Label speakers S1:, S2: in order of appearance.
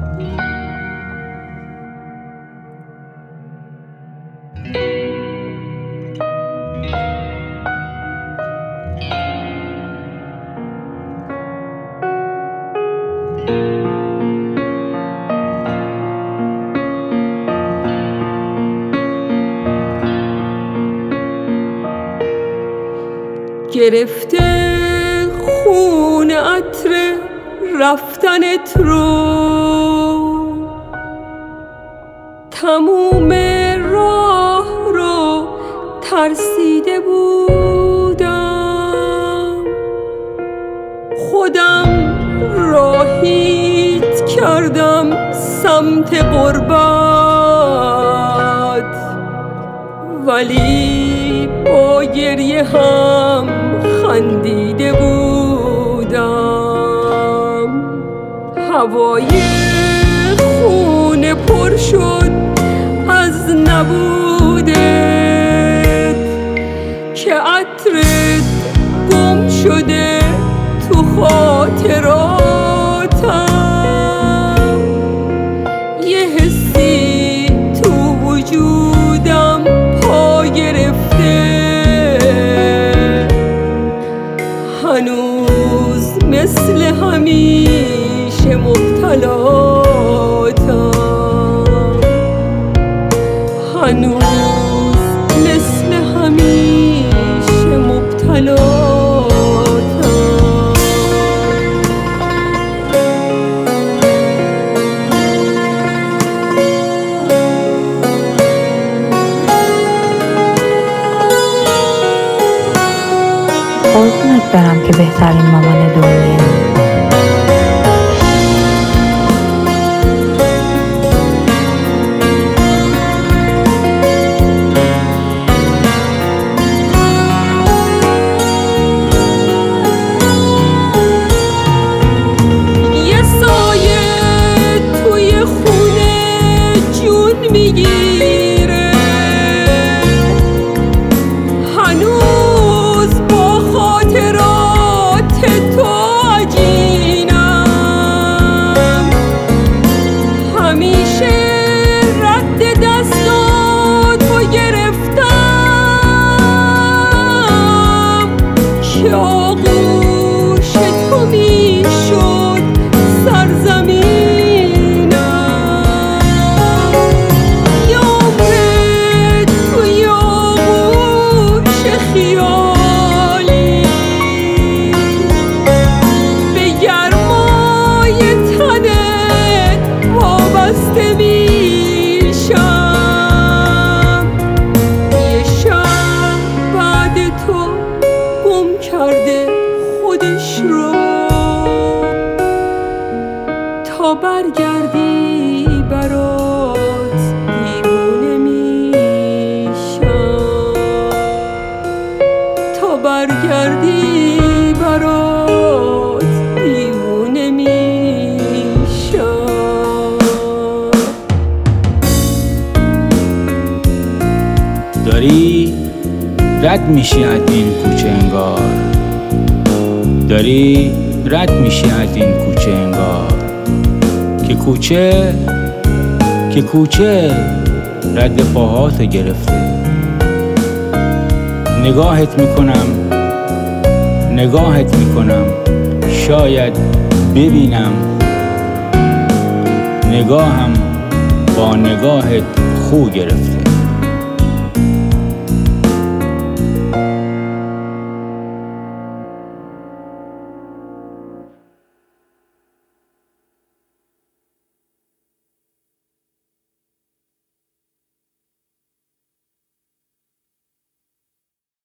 S1: گرفته خون عطر رفتنت رو، تموم راه رو ترسیده بودم، خودم راهیت کردم سمت غربت، ولی با گریه هم خندیده بودم. هوای خونه پر شد از نبودت که عطرت گم شده تو خاطراتم. یه حسی تو وجودم پا گرفته، هنوز مثل همیشه مبتلاتم، هنوز مثل همیشه مبتلاتم.
S2: قربونت برم که بهترین مامان دنیایی.
S1: یه سایه توی خونه جون میگیره، هنوز با خاطرات تو عجینم. همیشه رد دستاتو گرفتم که آغوش تو میشد سرزمینم. یه عمرت توی آغوش خیالی به گرمای تنت وابسته میشم. یه شب بعد تو گم کرده خودش رو، تا برگردی برات دیوونه میشم، تا برگردی برات دیوونه میشم.
S3: داری رد میشی از این کوچه انگار، داری رد میشی از این کوچه انگار که کوچه رد پاهات گرفته. نگاهت میکنم شاید ببینم، نگاهم با نگاهت خو گرفته.